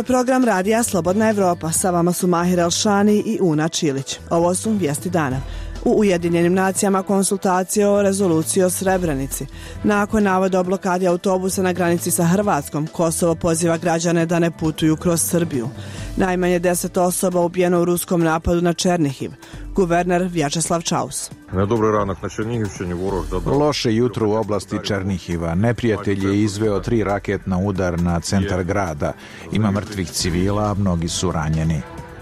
je program Radija Slobodna Evropa. Sa vama su Mahir Elšani i Una Čilić. Ovo su vijesti dana. U Ujedinjenim nacijama konsultacije o rezoluciji o Srebrenici. Nakon navoda o blokadi autobusa na granici sa Hrvatskom, Kosovo poziva građane da ne putuju kroz Srbiju. Najmanje 10 osoba ubijeno u ruskom napadu na Černihiv. Guverner Vjačeslav Čaus. Loše jutro u oblasti Černihiva. Neprijatelj je izveo 3 raketna udar na centar grada. Ima mrtvih civila, a mnogi su ranjeni.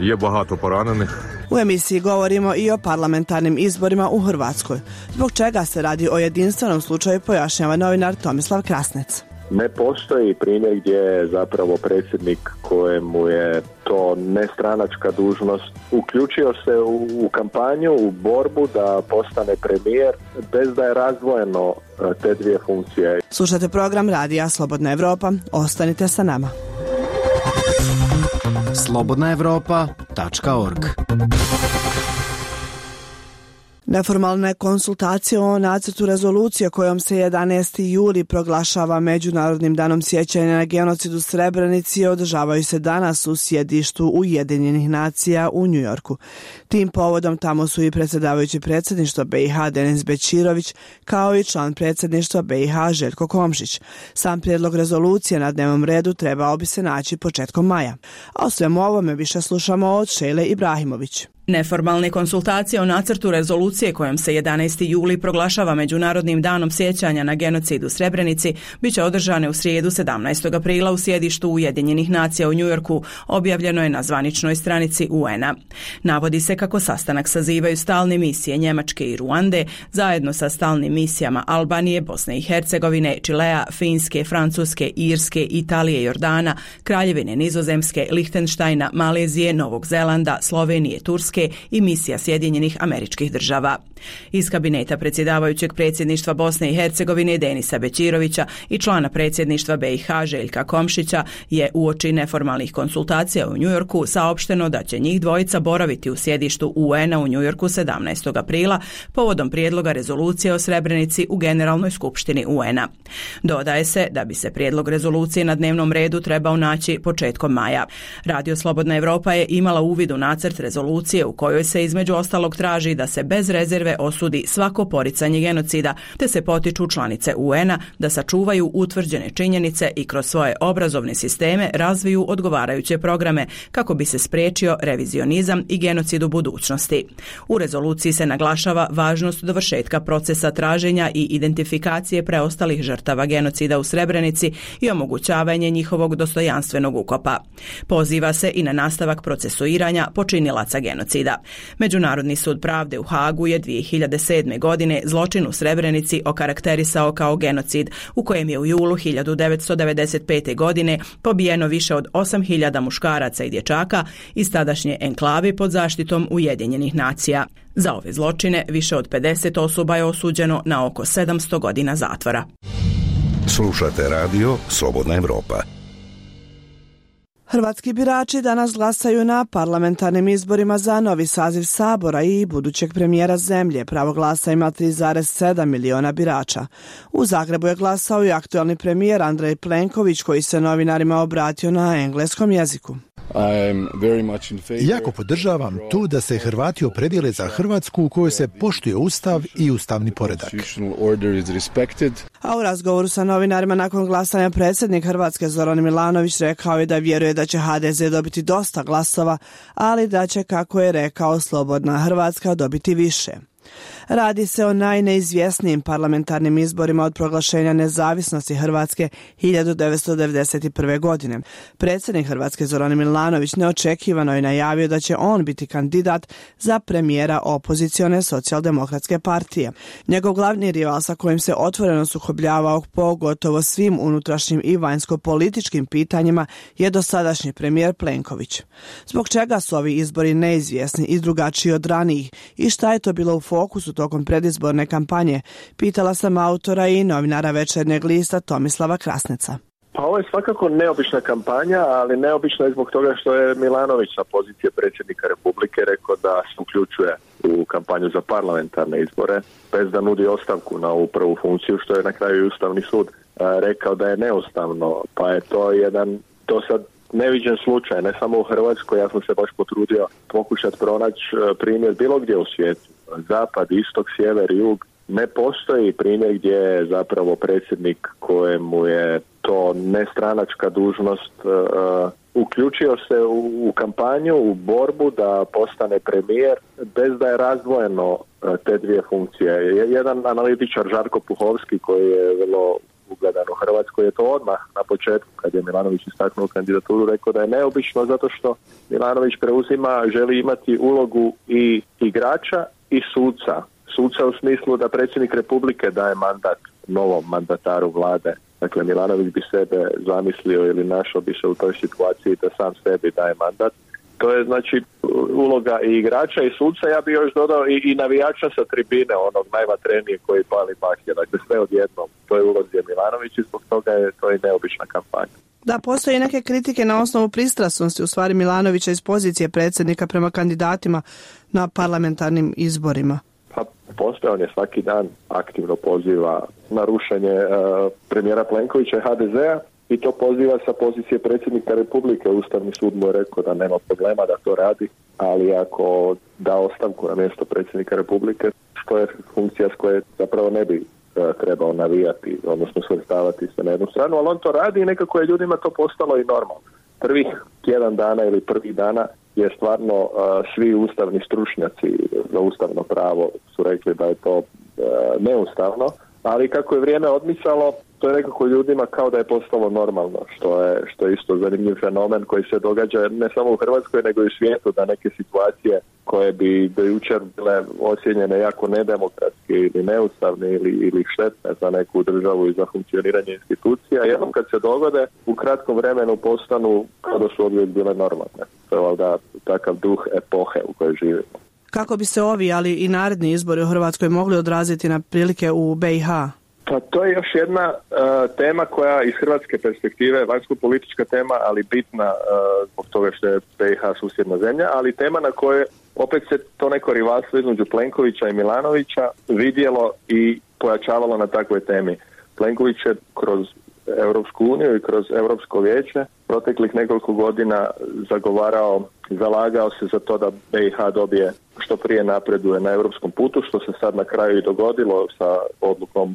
U emisiji govorimo i o parlamentarnim izborima u Hrvatskoj. Zbog čega se radi o jedinstvenom slučaju, pojašnjava novinar Tomislav Krasnec. Ne postoji primjer gdje je zapravo predsjednik kojemu je to nestranačka dužnost uključio se u kampanju, u borbu da postane premijer bez da je razdvojeno te dvije funkcije. Slušate program Radija Slobodna Evropa. Ostanite sa nama. slobodnaevropa.org. Neformalne konsultacije o nacrtu rezolucije kojom se 11. juli proglašava Međunarodnim danom sjećanja na genocid u Srebrenici održavaju se danas u sjedištu Ujedinjenih nacija u Njujorku. Tim povodom tamo su i predsjedavajući predsjedništva BiH Denis Bećirović kao i član predsjedništva BiH Željko Komšić. Sam prijedlog rezolucije na dnevnom redu trebao bi se naći početkom maja. A o svemu ovome više slušamo od Šejle Ibrahimović. Neformalne konsultacije o nacrtu rezolucije kojom se 11. juli proglašava Međunarodnim danom sjećanja na genocid u Srebrenici biće održane u srijedu 17. aprila u sjedištu Ujedinjenih nacija u Njujorku, objavljeno je na zvaničnoj stranici UN-a. Navodi se kako sastanak sazivaju stalne misije Njemačke i Ruande, zajedno sa stalnim misijama Albanije, Bosne i Hercegovine, Čilea, Finske, Francuske, Irske, Italije, Jordana, Kraljevine Nizozemske, Lihtenštajna, Malezije, Novog Zelanda, Slovenije, Turske i misija Sjedinjenih Američkih Država. Iz kabineta predsjedavajućeg predsjedništva Bosne i Hercegovine Denisa Bećirovića i člana predsjedništva BiH Željka Komšića je uoči neformalnih konsultacija u Njujorku saopšteno da će njih dvojica boraviti u sjedištu UN-a u Njujorku 17. aprila povodom prijedloga rezolucije o Srebrenici u Generalnoj skupštini UN-a. Dodaje se da bi se prijedlog rezolucije na dnevnom redu trebao naći početkom maja. Radio Slobodna Evropa je imala uvid u nacrt rezolucije u kojoj se između ostalog traži da se bez rezerve osudi svako poricanje genocida, te se potiču članice UN-a da sačuvaju utvrđene činjenice i kroz svoje obrazovne sisteme razviju odgovarajuće programe kako bi se spriječio revizionizam i genocid u budućnosti. U rezoluciji se naglašava važnost dovršetka procesa traženja i identifikacije preostalih žrtava genocida u Srebrenici i omogućavanje njihovog dostojanstvenog ukopa. Poziva se i na nastavak procesuiranja počinilaca genocida. Međunarodni sud pravde u Hagu je 2007. godine zločin u Srebrenici okarakterisao kao genocid u kojem je u julu 1995. godine pobijeno više od 8.000 muškaraca i dječaka iz tadašnje enklave pod zaštitom Ujedinjenih nacija. Za ove zločine više od 50 osoba je osuđeno na oko 700 godina zatvora. Slušate radio Slobodna Evropa. Hrvatski birači danas glasaju na parlamentarnim izborima za novi saziv Sabora i budućeg premijera zemlje. Pravo glasa ima 3,7 miliona birača. U Zagrebu je glasao i aktualni premijer Andrej Plenković koji se novinarima obratio na engleskom jeziku. Jako podržavam to da se Hrvati opredijele za Hrvatsku u kojoj se poštuje ustav i ustavni poredak. A u razgovoru sa novinarima nakon glasanja predsjednik Hrvatske Zoran Milanović rekao je da vjeruje da će HDZ dobiti dosta glasova, ali da će, kako je rekao, slobodna Hrvatska dobiti više. Radi se o najneizvjesnijim parlamentarnim izborima od proglašenja nezavisnosti Hrvatske 1991. godine. Predsjednik Hrvatske Zoran Milanović neočekivano je najavio da će on biti kandidat za premijera opozicione socijaldemokratske partije. Njegov glavni rival sa kojim se otvoreno sukobljavao po gotovo svim unutrašnjim i vanjsko-političkim pitanjima je dosadašnji premijer Plenković. Zbog čega su ovi izbori neizvjesni i drugačiji od ranijih i šta je to bilo u fokusu tokom predizborne kampanje, pitala sam autora i novinara Večernjeg lista Tomislava Krasneca. Pa ovo je svakako neobična kampanja, ali neobična je zbog toga što je Milanović sa pozicije predsjednika Republike rekao da se uključuje u kampanju za parlamentarne izbore, bez da nudi ostavku na ovu prvu funkciju, što je na kraju i Ustavni sud rekao da je neustavno, pa je to jedan dosad neviđen slučaj, ne samo u Hrvatskoj, ja sam se baš potrudio pokušati pronaći primjer bilo gdje u svijetu. Zapad, istok, sjever, jug. Ne postoji primjer gdje je zapravo predsjednik kojemu je to nestranačka dužnost uključio se u kampanju, u borbu da postane premijer bez da je razdvojeno te dvije funkcije. Jedan analitičar, Žarko Puhovski, koji je vrlo ugledan u Hrvatskoj, je to odmah na početku, kad je Milanović istaknuo kandidaturu, rekao da je neobično zato što Milanović želi imati ulogu i igrača i suca. Suca u smislu da predsjednik Republike daje mandat novom mandataru vlade. Dakle, Milanović bi sebe zamislio ili našao bi se u toj situaciji da sam sebi daje mandat. To je znači uloga i igrača i suca, ja bih još dodao i navijača sa tribine, onog najvatrenije koji pali baklje. Dakle, sve odjednom. To je ulozi Milanović i zbog toga je to i neobična kampanja. Da, postoje neke kritike na osnovu pristrasnosti u stvari Milanovića iz pozicije predsjednika prema kandidatima na parlamentarnim izborima. Pa postoje, on je svaki dan aktivno poziva na rušenje premijera Plenkovića i HDZ-a i to poziva sa pozicije predsjednika Republike. Ustavni sud mu je rekao da nema problema da to radi, ali ako da ostavku na mjesto predsjednika Republike, što je funkcija s koje zapravo ne bi trebao navijati, odnosno svrstavati se na jednu stranu, ali on to radi i nekako je ljudima to postalo i normalno. Prvih tjedan dana ili prvih dana je stvarno svi ustavni stručnjaci za ustavno pravo su rekli da je to neustavno, ali kako je vrijeme odmicalo, to je nekako ljudima kao da je postalo normalno, što je isto zanimljiv fenomen koji se događa ne samo u Hrvatskoj nego i u svijetu, da neke situacije koje bi do jučer bile ocijenjene jako nedemokratske ili neustavne ili štetne za neku državu i za funkcioniranje institucija, jednom kad se dogode u kratkom vremenu postanu kao da su odvijek bile normalne. To je valjda takav duh epohe u kojoj živimo. Kako bi se ovi, ali i naredni izbori u Hrvatskoj mogli odraziti na prilike u BiH? Pa to je još jedna tema koja iz hrvatske perspektive, vanjsko-politička tema, ali bitna zbog toga što je BiH susjedna zemlja, ali tema na kojoj opet se to neko rivalstvo između Plenkovića i Milanovića vidjelo i pojačavalo na takvoj temi. Plenković je kroz Europsku uniju i kroz Europsko vijeće proteklih nekoliko godina zalagao se za to da BiH dobije što prije napreduje na europskom putu, što se sad na kraju i dogodilo sa odlukom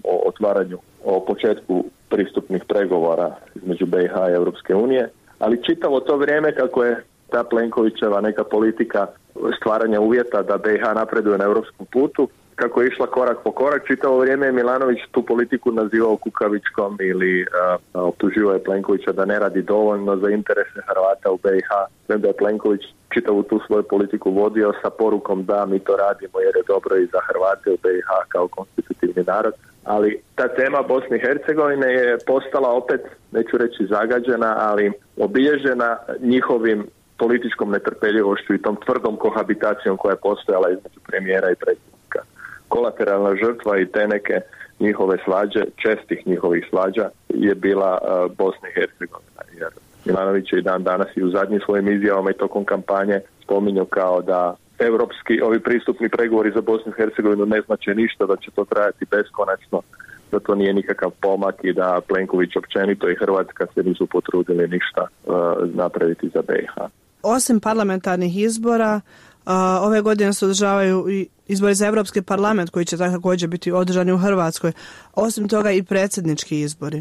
o početku pristupnih pregovora između BiH i Europske unije. Ali čitavo to vrijeme kako je ta Plenkovićeva neka politika stvaranja uvjeta da BiH napreduje na europskom putu, kako je išla korak po korak, čitavo vrijeme je Milanović tu politiku nazivao kukavičkom ili optuživao je Plenkovića da ne radi dovoljno za interese Hrvata u BiH. Znam da je Plenković čitavu tu svoju politiku vodio sa porukom da mi to radimo jer je dobro i za Hrvate u BiH kao konstitutivni narod. Ali ta tema Bosne i Hercegovine je postala opet, neću reći zagađena, ali obilježena njihovim političkom netrpeljivošću i tom tvrdom kohabitacijom koja je postojala između premijera i predsjednika. Kolateralna žrtva i te neke njihove svađe, čestih njihovih svađa, je bila Bosna i Hercegovina. Jer Milanović je i dan danas i u zadnjim svojim izjavama i tokom kampanje spominjao kao da ovi pristupni pregovori za Bosnu i Hercegovinu ne znače ništa, da će to trajati beskonačno, da to nije nikakav pomak i da Plenković općenito i Hrvatska se nisu potrudili ništa napraviti za BiH. Osim parlamentarnih izbora, ove godine se održavaju i izbori za Europski parlament koji će također biti održani u Hrvatskoj. Osim toga i predsjednički izbori.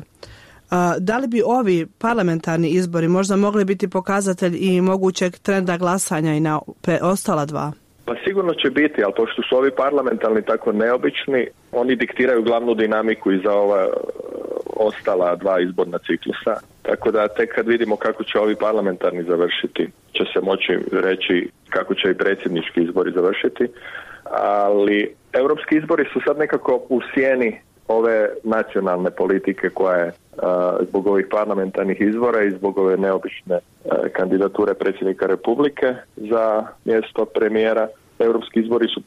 Da li bi ovi parlamentarni izbori možda mogli biti pokazatelj i mogućeg trenda glasanja i na ostala dva? Pa sigurno će biti, ali pošto su ovi parlamentarni tako neobični, oni diktiraju glavnu dinamiku i za ova ostala dva izborna ciklusa. Tako da tek kad vidimo kako će ovi parlamentarni završiti, će se moći reći kako će i predsjednički izbori završiti. Ali europski izbori su sad nekako u sjeni ove nacionalne politike koja je zbog ovih parlamentarnih izbora i zbog ove neobične kandidature predsjednika Republike za mjesto premijera. Europski izbori su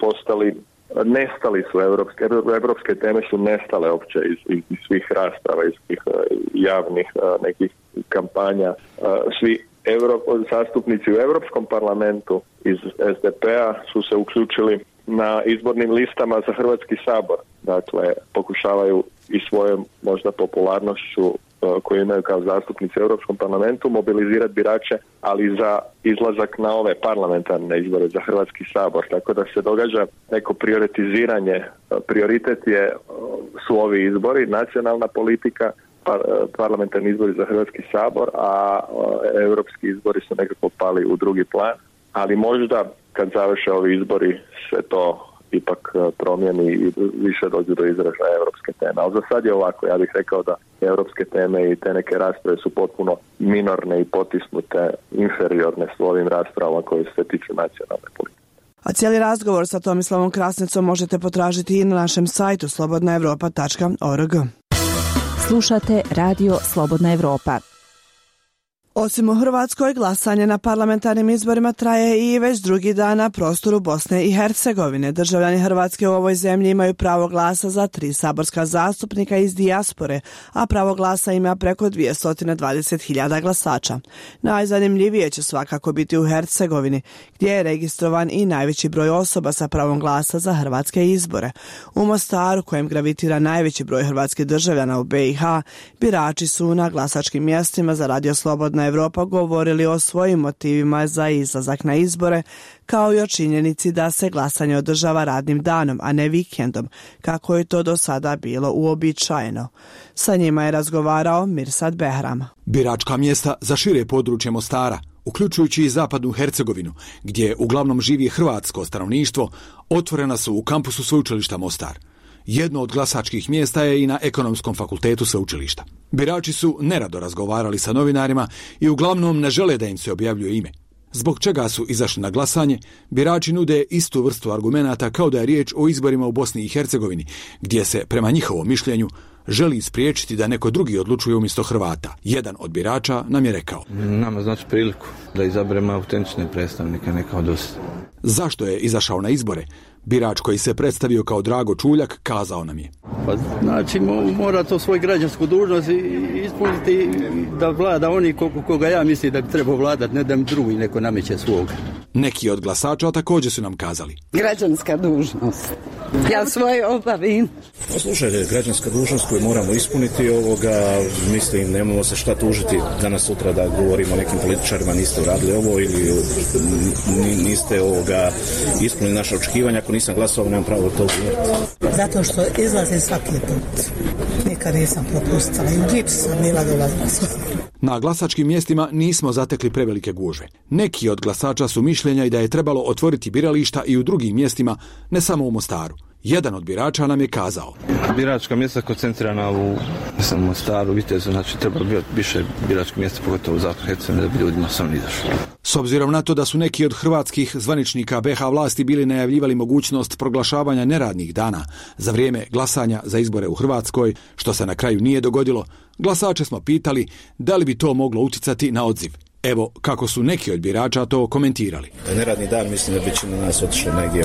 nestali su europske teme su nestale uopće iz svih rasprava, iz svih javnih nekih kampanja. Svi zastupnici u Europskom parlamentu iz SDP-a su se uključili na izbornim listama za Hrvatski sabor. Dakle, pokušavaju i svojom možda popularnošću koju imaju kao zastupnici u Europskom parlamentu mobilizirati birače, ali za izlazak na ove parlamentarne izbore za Hrvatski sabor. Tako da se događa neko prioritiziranje. Prioritet su ovi izbori, nacionalna politika, parlamentarni izbori za Hrvatski sabor, a europski izbori su nekako pali u drugi plan. Ali možda kad završe ovi izbori se to ipak promijeni i više dođu do izražaja europske teme. Ali za sad je ovako, ja bih rekao da europske teme i te neke rasprave su potpuno minorne i potisnute, inferiorne s ovim raspravama koje se tiču nacionalne politike. A cijeli razgovor sa Tomislavom Krasnicom možete potražiti i na našem sajtu slobodnaevropa.org. Slušate Radio Slobodna Evropa. Osim u Hrvatskoj, glasanje na parlamentarnim izborima traje i već drugi dan na prostoru Bosne i Hercegovine. Državljani Hrvatske u ovoj zemlji imaju pravo glasa za 3 saborska zastupnika iz dijaspore, a pravo glasa ima preko 220.000 glasača. Najzanimljivije će svakako biti u Hercegovini, gdje je registrovan i najveći broj osoba sa pravom glasa za hrvatske izbore. U Mostaru, kojem gravitira najveći broj hrvatskih državljana u BiH, birači su na glasačkim mjestima za Radio Slobodna Evropa govorili o svojim motivima za izlazak na izbore, kao i o činjenici da se glasanje održava radnim danom, a ne vikendom, kako je to do sada bilo uobičajeno. Sa njima je razgovarao Mirsad Behram. Biračka mjesta za šire područje Mostara, uključujući i zapadnu Hercegovinu, gdje uglavnom živi hrvatsko stanovništvo, otvorena su u kampusu sveučilišta Mostar. Jedno od glasačkih mjesta je i na Ekonomskom fakultetu sveučilišta. Birači su nerado razgovarali sa novinarima i uglavnom ne žele da im se objavljuje ime. Zbog čega su izašli na glasanje, birači nude istu vrstu argumenata kao da je riječ o izborima u Bosni i Hercegovini, gdje se, prema njihovom mišljenju, želi spriječiti da neko drugi odlučuje umjesto Hrvata. Jedan od birača nam je rekao: nama znači priliku da izaberemo autentične predstavnike, ne kao dosta. Zašto je izašao na izbore? Birač koji se predstavio kao Drago Čuljak kazao nam je: Pa znači mora to svoju građansku dužnost ispuniti da vlada oni koga ja mislim da bi trebao vladati, ne da mi drugi neko nameće svog. Neki od glasača također su nam kazali: građanska dužnost. Ja svoje obavim. Slušajte, građanska dužnost koju moramo ispuniti, mislim, nemamo se šta tužiti danas sutra da govorimo o nekim političarima, niste uradili ovo ili niste ispunili naše očekivanja, ako nisam glasao, nemam pravo to govoriti. Zato što izlazim svaki put. Nikad nisam propustila i u džipu sam bila dolazila. Na glasačkim mjestima nismo zatekli prevelike gužve. Neki od glasača su mišljenja i da je trebalo otvoriti birališta i u drugim mjestima, ne samo u Mostaru. Jedan od birača nam je kazao: biračka mjesta koncentrirana u Mostaru, Vitezu, znači treba biti više biračkih mjesta, pogotovo u Zapadnoj Hercegovini, da bi ljudima samo izašli. S obzirom na to da su neki od hrvatskih zvaničnika BiH vlasti bili najavljivali mogućnost proglašavanja neradnih dana za vrijeme glasanja za izbore u Hrvatskoj, što se na kraju nije dogodilo, glasače smo pitali da li bi to moglo utjecati na odziv. Evo kako su neki od birača to komentirali. Neradni dan, mislim da bi na nas otišlo negdje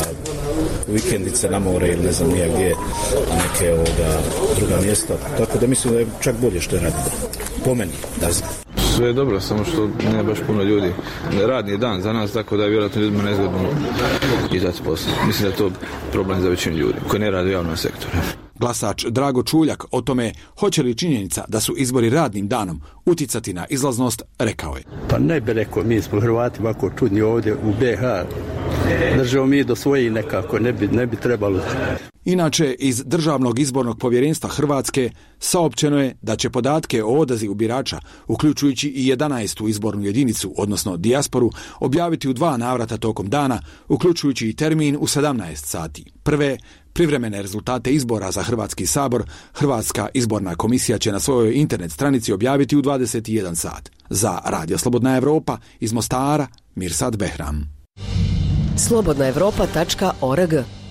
vikendice na more ili ne znam nije gdje, neke druga mjesta. Tako da mislim da je čak bolje što je radni dan. Po meni, da znam. Sve je dobro, samo što ne baš puno ljudi. Radni dan za nas, tako da je vjerojatno ljudima nezgodno izaći posao. Mislim da je to problem za većinu ljudi koji ne rade u javnom sektoru. Glasač Drago Čuljak o tome hoće li činjenica da su izbori radnim danom utjecati na izlaznost rekao je: pa ne bi rekao, mi smo Hrvati ovako čudni ovdje u BiH. Držimo mi do svojih nekako, ne bi trebalo. Inače, iz Državnog izbornog povjerenstva Hrvatske saopćeno je da će podatke o odazivu birača, uključujući i 11. izbornu jedinicu, odnosno dijasporu, objaviti u 2 navrata tokom dana, uključujući i termin u 17 sati. Prve privremene rezultate izbora za Hrvatski sabor Hrvatska izborna komisija će na svojoj internet stranici objaviti u 21 sat. Za Radio Slobodna Evropa iz Mostara, Mirsad Behram. slobodnaevropa.org.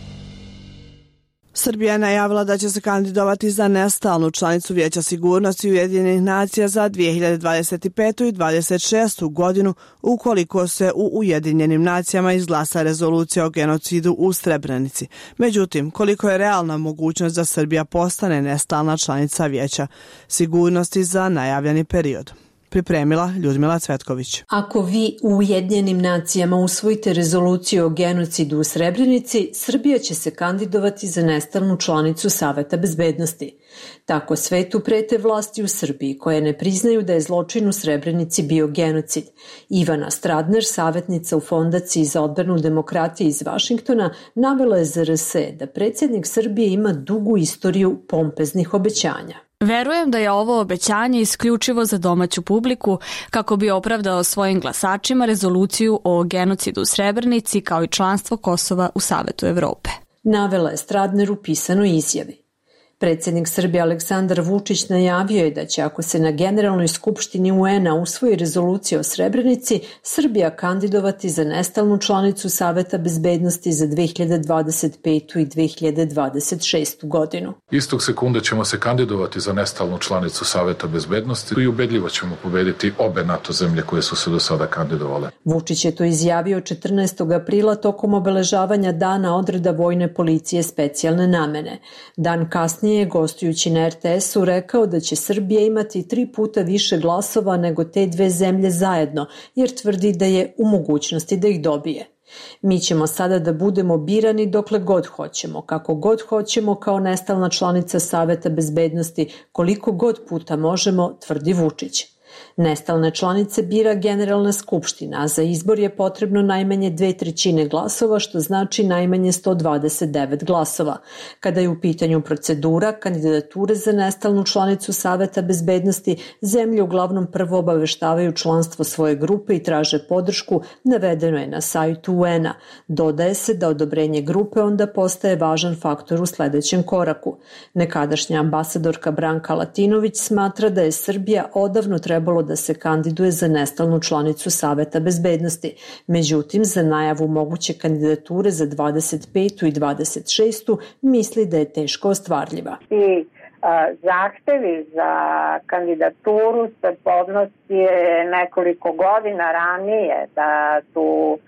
Srbija je najavila da će se kandidovati za nestalnu članicu Vijeća sigurnosti Ujedinjenih nacija za 2025. i 2026. godinu ukoliko se u Ujedinjenim nacijama izglasa rezolucija o genocidu u Srebrenici. Međutim, koliko je realna mogućnost da Srbija postane nestalna članica Vijeća sigurnosti za najavljeni period? Pripremila Ljudmila Cvetković. Ako vi u Ujedinjenim nacijama usvojite rezoluciju o genocidu u Srebrenici, Srbija će se kandidovati za nestalnu članicu Saveta bezbednosti. Tako svetu prete vlasti u Srbiji koje ne priznaju da je zločin u Srebrenici bio genocid. Ivana Stradner, savjetnica u Fondaciji za odbranu demokratije iz Vašingtona, navela je za RS da predsjednik Srbije ima dugu istoriju pompeznih obećanja. Verujem da je ovo obećanje isključivo za domaću publiku kako bi opravdao svojim glasačima rezoluciju o genocidu u Srebrenici kao i članstvo Kosova u Savetu Evrope. Navela je Stradner u pisanoj izjavi. Predsjednik Srbije Aleksandar Vučić najavio je da će, ako se na Generalnoj skupštini UN-a usvoji rezolucija o Srebrenici, Srbija kandidovati za nestalnu članicu Saveta bezbednosti za 2025. i 2026. godinu. Istog sekunda ćemo se kandidovati za nestalnu članicu Saveta bezbednosti i ubedljivo ćemo pobediti obe NATO zemlje koje su se do sada kandidovale. Vučić je to izjavio 14. aprila tokom obeležavanja Dana odreda vojne policije specijalne namene. Dan kasnije je, gostujući na RTS-u, rekao da će Srbija imati 3 puta više glasova nego te dve zemlje zajedno, jer tvrdi da je u mogućnosti da ih dobije. Mi ćemo sada da budemo birani dokle god hoćemo, kako god hoćemo kao nestalna članica Saveta bezbednosti, koliko god puta možemo, tvrdi Vučić. Nestalne članice bira Generalna skupština, a za izbor je potrebno najmanje 2/3 glasova, što znači najmanje 129 glasova. Kada je u pitanju procedura kandidature za nestalnu članicu Saveta bezbednosti, zemlje uglavnom prvo obaveštavaju članstvo svoje grupe i traže podršku, navedeno je na sajtu UN-a. Dodaje se da odobrenje grupe onda postaje važan faktor u sledećem koraku. Nekadašnja ambasadorka Branka Latinović smatra da je Srbija odavno trebalo da se kandiduje za nestalnu članicu Saveta bezbednosti. Međutim, za najavu moguće kandidature za 25. i 26. misli da je teško ostvarljiva. Zahtevi za kandidaturu se podnosi nekoliko godina ranije, da tu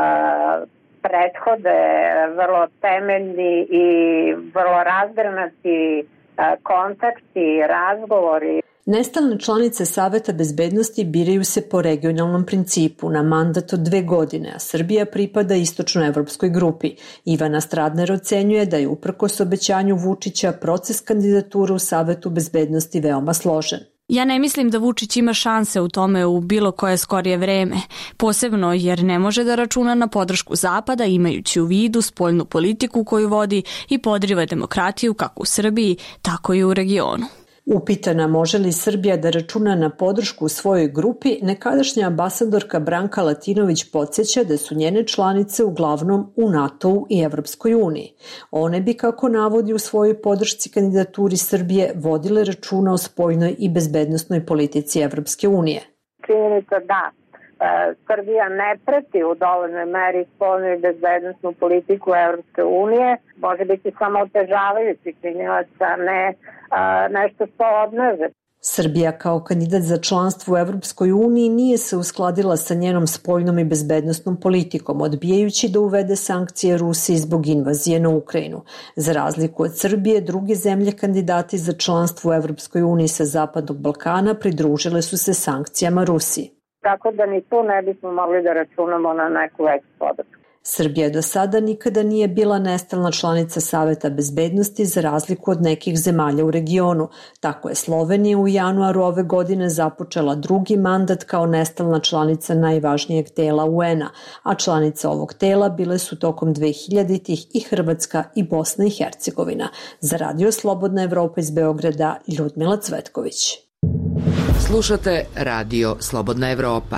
prethode vrlo temeljni i vrlo razgranati kontakti, razgovori. Nestalne članice Saveta bezbednosti biraju se po regionalnom principu na mandat od 2 godine, a Srbija pripada istočnoevropskoj grupi. Ivana Stradner ocenjuje da je uprkos obećanju Vučića proces kandidature u Savetu bezbednosti veoma složen. Ja ne mislim da Vučić ima šanse u tome u bilo koje skorije vreme, posebno jer ne može da računa na podršku Zapada imajući u vidu spoljnu politiku koju vodi i podriva demokratiju kako u Srbiji, tako i u regionu. Upitana može li Srbija da računa na podršku u svojoj grupi, nekadašnja ambasadorka Branka Latinović podsjeća da su njene članice uglavnom u NATO-u i Evropskoj uniji. One bi, kako navodi u svojoj podršci kandidaturi Srbije, vodile računa o spoljnoj i bezbednosnoj politici Evropske unije. Činjenica da Srbija ne preti u dovoljnoj meri spoljnu i bezbednosnu politiku Evropske unije, može biti samo otežavajući činilac, a ne nešto što odnose. Srbija kao kandidat za članstvo u Evropskoj uniji nije se uskladila sa njenom spoljnom i bezbednosnom politikom, odbijajući da uvede sankcije Rusiji zbog invazije na Ukrajinu. Za razliku od Srbije, druge zemlje kandidati za članstvo u Evropskoj uniji sa Zapadnog Balkana pridružile su se sankcijama Rusiji. Tako da ni tu ne bismo mogli da računamo na neku veću podršku. Srbija do sada nikada nije bila nestalna članica Saveta bezbednosti za razliku od nekih zemalja u regionu. Tako je Slovenija u januaru ove godine započela drugi mandat kao nestalna članica najvažnijeg tela UN-a, a članice ovog tela bile su tokom 2000-ih i Hrvatska i Bosna i Hercegovina. Za Radio Slobodna Evropa iz Beograda, Ljudmila Cvetković. Slušate Radio Slobodna Evropa.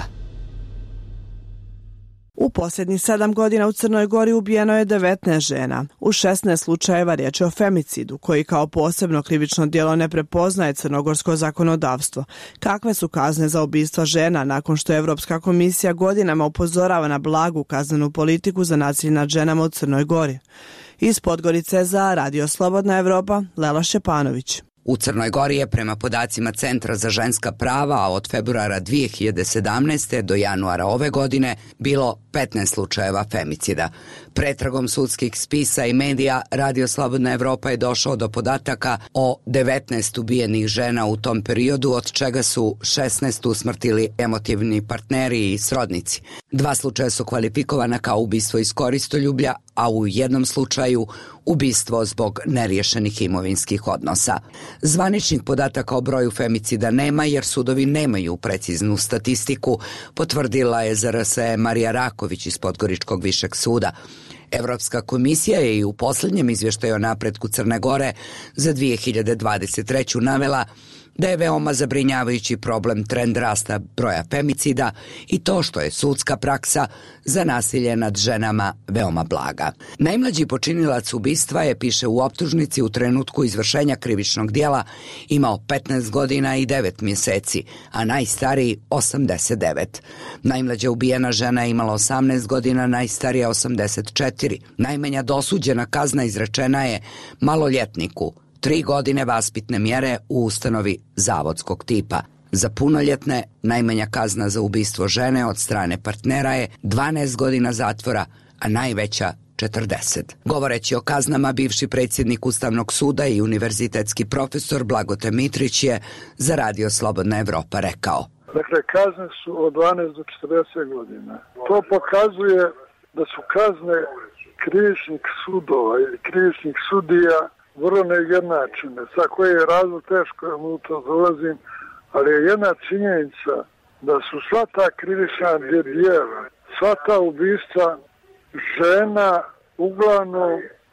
U posljednjih 7 godina u Crnoj Gori ubijeno je 19 žena. U 16 slučajeva riječ je o femicidu, koji kao posebno krivično djelo ne prepoznaje crnogorsko zakonodavstvo. Kakve su kazne za ubistva žena nakon što Evropska komisija godinama upozorava na blagu kaznenu politiku za nasilje nad ženama u Crnoj Gori? Iz Podgorice za Radio Slobodna Evropa, Lela Šćepanović. U Crnoj Gori je prema podacima Centra za ženska prava od februara 2017. do januara ove godine bilo 15 slučajeva femicida. Pretragom sudskih spisa i medija Radio Slobodna Evropa je došao do podataka o 19 ubijenih žena u tom periodu, od čega su 16 usmrtili emotivni partneri i srodnici. 2 slučaja su kvalifikovana kao ubistvo iz koristoljublja, a u jednom slučaju ubistvo zbog neriješenih imovinskih odnosa. Zvaničnih podataka o broju femicida nema jer sudovi nemaju preciznu statistiku, potvrdila je ZRS Marija Raković iz Podgoričkog višeg suda. Evropska komisija je i u posljednjem izvještaju o napretku Crne Gore za 2023. navela da je veoma zabrinjavajući problem trend rasta broja femicida i to što je sudska praksa za nasilje nad ženama veoma blaga. Najmlađi počinilac ubistva je, piše u optužnici, u trenutku izvršenja krivičnog dijela imao 15 godina i 9 mjeseci, a najstariji 89. Najmlađa ubijena žena je imala 18 godina, najstarija 84. Najmanja dosuđena kazna izrečena je maloljetniku, 3 godine vaspitne mjere u ustanovi zavodskog tipa. Za punoljetne najmanja kazna za ubistvo žene od strane partnera je 12 godina zatvora, a najveća 40. Govoreći o kaznama, bivši predsjednik Ustavnog suda i univerzitetski profesor Blagote Mitrić je za Radio Slobodna Evropa rekao: Dakle, kazne su od 12 do 40 godina. To pokazuje da su kazne krivičnih sudova ili krivičnih sudija vrlo nejednačene. Sa koji je razlog, teško je mu to dolazim, ali je jedna činjenica da su sva ta krivična djela, sva ta ubistva žena, uglavnom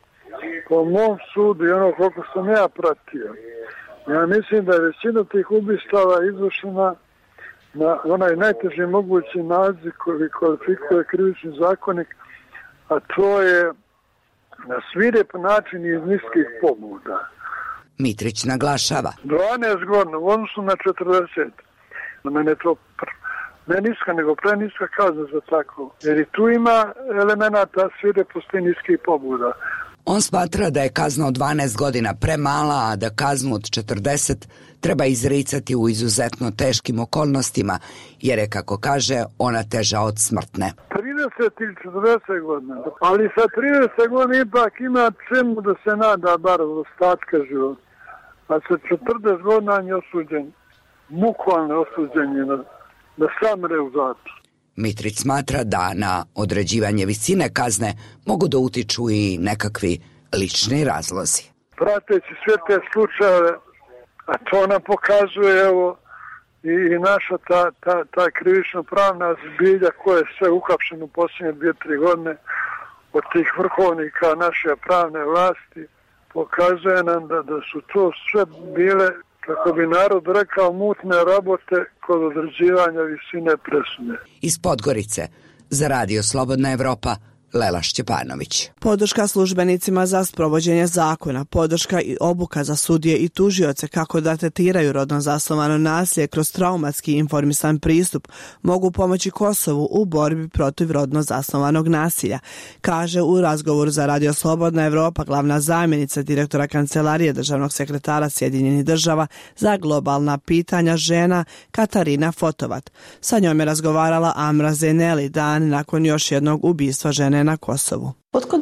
po mom sudu i ono koliko sam ja pratio, ja mislim da je većina tih ubistava izvršena na onaj najteži mogući naziv koji kvalifikuje krivični zakonik, a to je na svirep način iz niskih pobuda. Mitrić naglašava: 12 godina u odnosu na 40. Na mene to ne niska, nego preniska kazna za tako. Jer i tu ima elemenata svireposti niskih pobuda. On smatra da je kazna od 12 godina premala, a da kaznu od 40 treba izricati u izuzetno teškim okolnostima, jer je, kako kaže, ona teža od smrtne. 30 ili 40 godina, ali sa 30 godina ipak ima čemu da se nada bar od ostatka života. A sa 40 godina je osuđen, bukvalno osuđen je da samre u zatvor. Mitrić smatra da na određivanje visine kazne mogu da utiču i nekakvi lični razlozi. Prateći sve te slučajeve, a to nam pokazuje evo i naša ta krivično pravna zbilja koja je sve uhapšena u posljednje 2-3 godine od tih vrhovnika naše pravne vlasti, pokazuje nam da su to sve bile, kako bi narod rekao, mutne rabote kod određivanja visine presude. Iz Podgorice za Radio Slobodna Evropa, Lela Šćepanović. Podrška službenicima za sprovođenje zakona, podrška i obuka za sudije i tužioce kako da tretiraju rodno zasnovano nasilje kroz traumatski informisan pristup mogu pomoći Kosovu u borbi protiv rodno zasnovanog nasilja, kaže u razgovoru za Radio Slobodna Evropa glavna zamjenica direktora Kancelarije državnog sekretara Sjedinjenih država za globalna pitanja žena Katarina Fotovat. Sa njom je razgovarala Amra Zeneli dan nakon još jednog ubistva žene na Kosovu.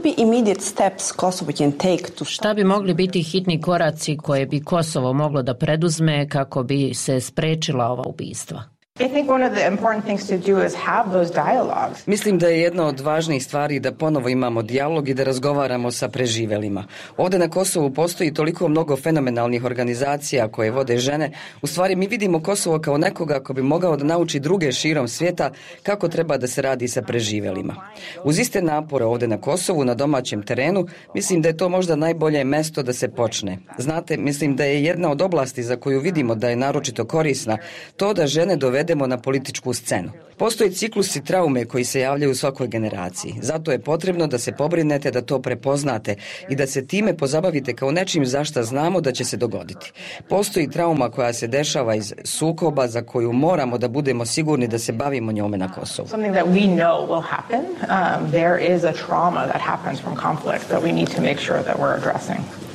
Šta bi mogli biti hitni koraci koje bi Kosovo moglo da preduzme kako bi se sprečila ova ubistva? Mislim da je jedna od važnijih stvari da ponovo imamo dijalog i da razgovaramo sa preživelima. Ovdje na Kosovu postoji toliko mnogo fenomenalnih organizacija koje vode žene. U stvari mi vidimo Kosovo kao nekoga ko bi mogao da nauči druge širom svijeta kako treba da se radi sa preživelima. Uz iste napore ovdje na Kosovu, na domaćem terenu, mislim da je to možda najbolje mesto da se počne. Znate, mislim da je jedna od oblasti za koju vidimo da je naročito korisna to da žene dovedemo na političku scenu. Postoje ciklusi traume koji se javljaju u svakoj generaciji. Zato je potrebno da se pobrinete da to prepoznate i da se time pozabavite kao nečim za šta znamo da će se dogoditi. Postoji trauma koja se dešava iz sukoba za koju moramo da budemo sigurni da se bavimo njome na Kosovu.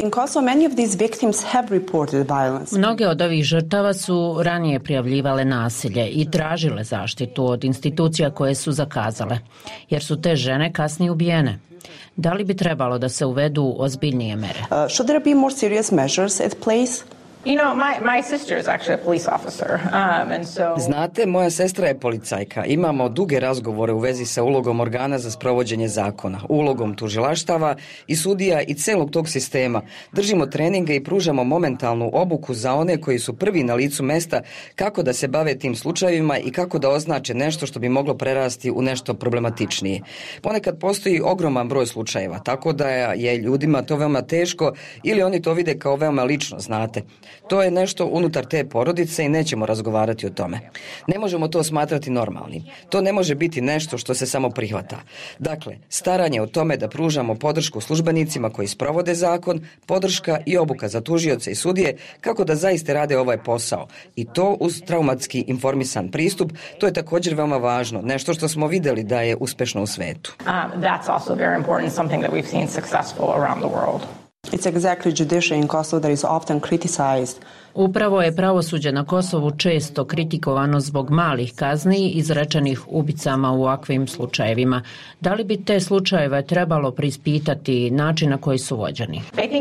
Mnoge od ovih žrtava su ranije prijavljivale nasilje i tražile zaštitu od institucija koje su zakazale, jer su te žene kasnije ubijene. Da li bi trebalo da se uvedu ozbiljnije mere? Should there be more serious measures at place? You know, my sister is actually a police officer, and so... Znate, moja sestra je policajka. Imamo duge razgovore u vezi sa ulogom organa za sprovođenje zakona, ulogom tužilaštava i sudija i celog tog sistema. Držimo treninge i pružamo momentalnu obuku za one koji su prvi na licu mesta kako da se bave tim slučajevima i kako da označe nešto što bi moglo prerasti u nešto problematičnije. Ponekad postoji ogroman broj slučajeva, tako da je ljudima to veoma teško ili oni to vide kao veoma lično, znate. To je nešto unutar te porodice i nećemo razgovarati o tome. Ne možemo to smatrati normalnim. To ne može biti nešto što se samo prihvata. Dakle, staranje o tome da pružamo podršku službenicima koji sprovode zakon, podrška i obuka za tužioce i sudije kako da zaista rade ovaj posao. I to uz traumatski informisan pristup, to je također veoma važno. Nešto što smo vidjeli da je uspešno u svetu. That's also very important, something that we've seen successful around the world. It's exactly judiciary in Kosovo that is often criticized. Upravo je pravosuđe na Kosovu često kritikovano zbog malih kazni izrečenih ubicama u ovakvim slučajevima. Da li bi te slučajeve trebalo preispitati način na koji su vođeni?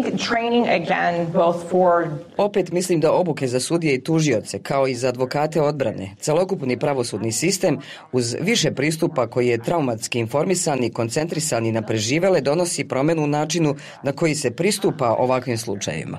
Opet mislim da obuke za sudije i tužioce, kao i za advokate odbrane, celokupni pravosudni sistem uz više pristupa koji je traumatski informisan i koncentrisan na preživele donosi promjenu u načinu na koji se pristupa ovakvim slučajevima.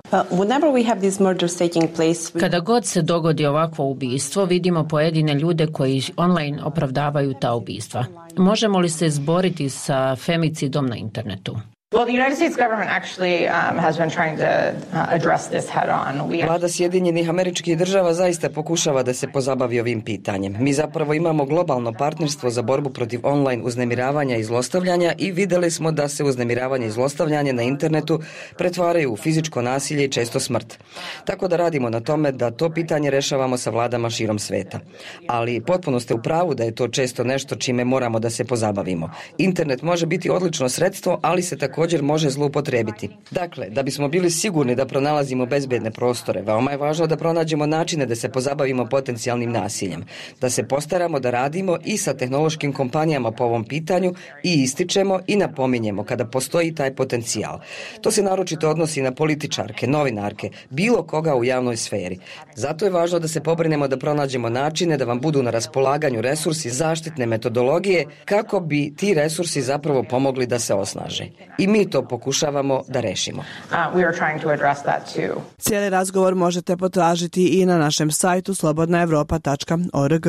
Kada god se dogodi ovakvo ubistvo, vidimo pojedine ljude koji online opravdavaju ta ubistva. Možemo li se izboriti sa femicidom na internetu? Well, the United States government actually has been trying to address this head on. Vlada Sjedinjenih Američkih Država zaista pokušava da se pozabavi ovim pitanjem. Mi zapravo imamo globalno partnerstvo za borbu protiv online uznemiravanja i zlostavljanja i vidjeli smo da se uznemiravanje i zlostavljanje na internetu pretvaraju u fizičko nasilje i često smrt. Tako da radimo na tome da to pitanje rešavamo sa vladama širom sveta. Ali potpuno ste u pravu da je to često nešto čime moramo da se pozabavimo. Internet može biti odlično sredstvo, ali se također može zloupotrebiti. Dakle, da bismo bili sigurni da pronalazimo bezbedne prostore, veoma je važno da pronađemo načine da se pozabavimo potencijalnim nasiljem, da se postaramo da radimo i sa tehnološkim kompanijama po ovom pitanju i ističemo i napominjemo kada postoji taj potencijal. To se naročito odnosi na političarke, novinarke, bilo koga u javnoj sferi. Zato je važno da se pobrinemo da pronađemo načine da vam budu na raspolaganju resursi zaštitne metodologije kako bi ti resursi zapravo pomogli da se osnaže. I mi to pokušavamo da rešimo. Cijeli razgovor možete potražiti i na našem sajtu slobodnaevropa.org.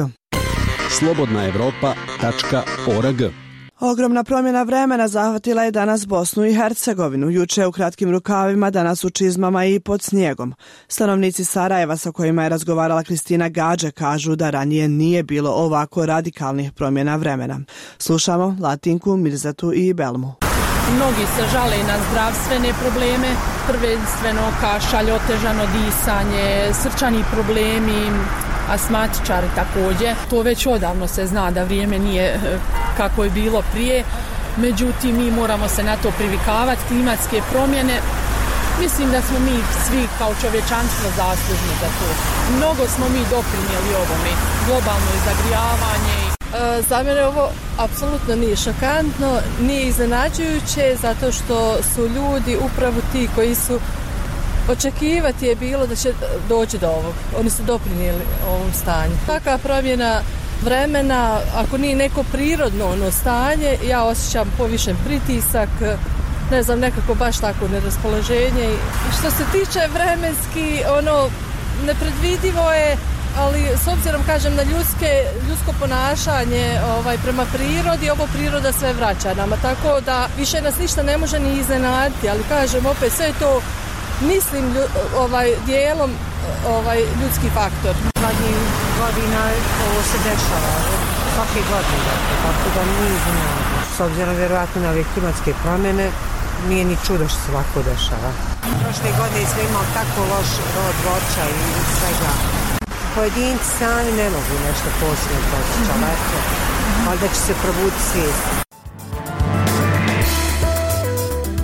slobodnaevropa.org. Ogromna promjena vremena zahvatila je danas Bosnu i Hercegovinu. Juče u kratkim rukavima, danas u čizmama i pod snijegom. Stanovnici Sarajeva sa kojima je razgovarala Kristina Gađe kažu da ranije nije bilo ovako radikalnih promjena vremena. Slušamo Latinku, Mirzatu i Belmu. Mnogi se žale na zdravstvene probleme, prvenstveno kašalj, otežano disanje, srčani problemi, astmatičari također. To već odavno se zna da vrijeme nije kako je bilo prije, međutim mi moramo se na to privikavati, klimatske promjene. Mislim da smo mi svi kao čovječanstvo zaslužni za to. Mnogo smo mi doprinijeli ovome, globalno zagrijavanje. Za mene ovo apsolutno nije šokantno, nije iznenađujuće zato što su ljudi upravo ti koji su očekivati je bilo da će doći do ovog. Oni su doprinijeli ovom stanju. Takva promjena vremena, ako nije neko prirodno stanje, ja osjećam povišen pritisak, ne znam, nekako baš tako neraspoloženje. Što se tiče vremenski, nepredvidivo je, ali s obzirom, kažem, na ljudsko ponašanje prema prirodi, ovo priroda sve vraća nama, tako da više nas ništa ne može ni iznenaditi, ali kažem, opet sve to, mislim, dijelom ljudski faktor. Zadnjih godina ovo se dešava, svake godine, tako da nije iznenadno. S obzirom vjerojatno na ove klimatske promjene, nije ni čudo što se ovako dešava. Prošle godine smo imali tako loš rod voća i svega. Pojedinci sami ne mogu nešto posebno postići, ali eto, valjda će se probuditi svijest. To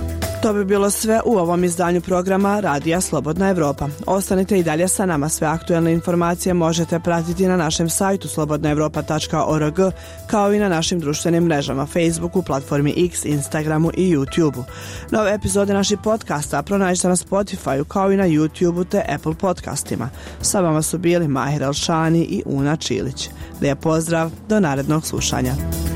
To bi bilo sve u ovom izdanju programa Radija Slobodna Evropa. Ostanite i dalje sa nama. Sve aktuelne informacije možete pratiti na našem sajtu slobodnaevropa.org, kao i na našim društvenim mrežama Facebooku, platformi X, Instagramu i YouTubeu. Nove epizode naših podcasta pronađite na Spotifyu, kao i na YouTubeu te Apple podcastima. Sa vama su bili Mahir Elšani i Una Čilić. Lijep pozdrav, do narednog slušanja.